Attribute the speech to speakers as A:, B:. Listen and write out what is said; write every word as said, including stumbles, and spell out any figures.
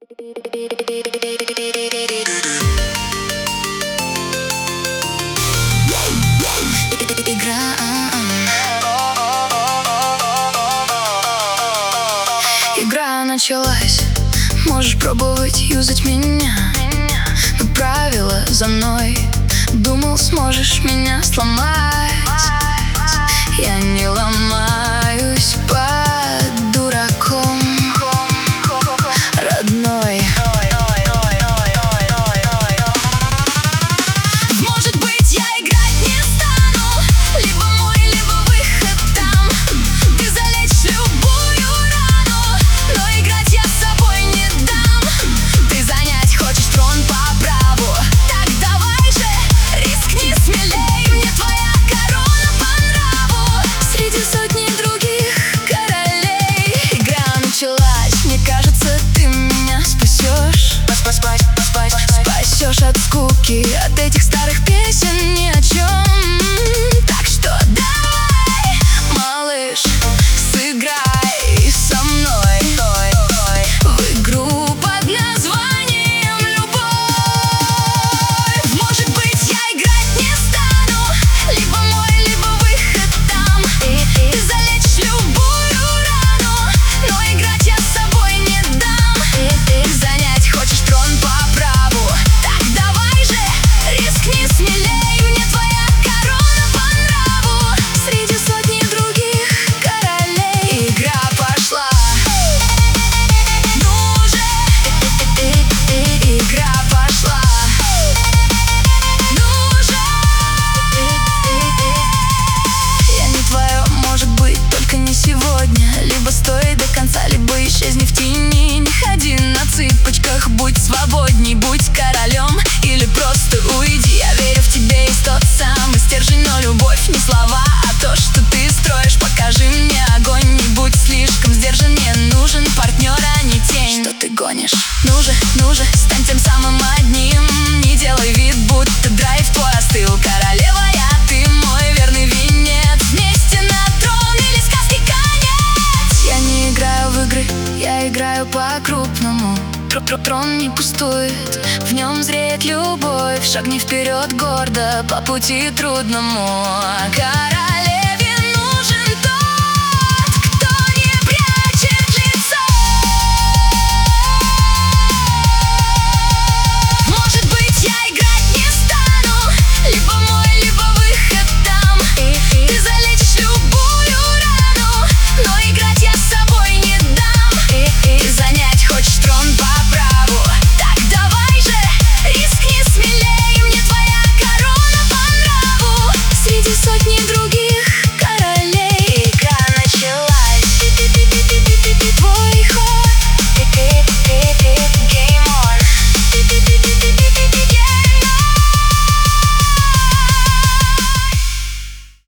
A: Игра. Игра началась. Можешь пробовать юзать меня, но правила за мной. Думал, сможешь меня сломать. Я не ломаюсь под дураком, родной. Может быть, я играть не стану. Либо мой, либо выход там. Ты залечишь любую рану, но играть я с собой не дам. Ты занять хочешь трон по праву, так давай же, рискни смелей. Мне твоя корона по нраву среди сотни других королей. Игра началась, мне кажется, ты меня спасешь. Спасешь от скуки, от этих старых песен ни о чем. Так что давай, малыш, сыграй со мной в игру под названием любовь. Может быть, я играть не стану. Либо мой, либо выход там. Ты залечишь любую рану, но играть я с собой не дам. Ты занять хочешь трон по праву, так давай же, рискни смелей. Мне твоя корона по нраву среди сотни других королей. Игра пошла. Ну же, игра пошла. Ну же, я не твое, может быть, только не сегодня. Либо стой до конца, либо исчезни в тени. Не ходи на цыпочках, будь свободней, будь королем или просто уйди. Я верю в тебе, есть тот самый стержень, но любовь не слова, а то, что ты строишь. Покажи мне огонь, не будь слишком сдержан. Мне нужен партнер, а не тень, что ты гонишь. Ну же, ну же, стань тем самым одним. Не делай вид, будто драйв твой остыл. Королева я, ты мой верный венец. Вместе на трон или сказки конец. Я не играю в игры, я играю по-крупному. Трон не пустует, в нем зреет любовь. Шагни вперед гордо по пути трудному. Королева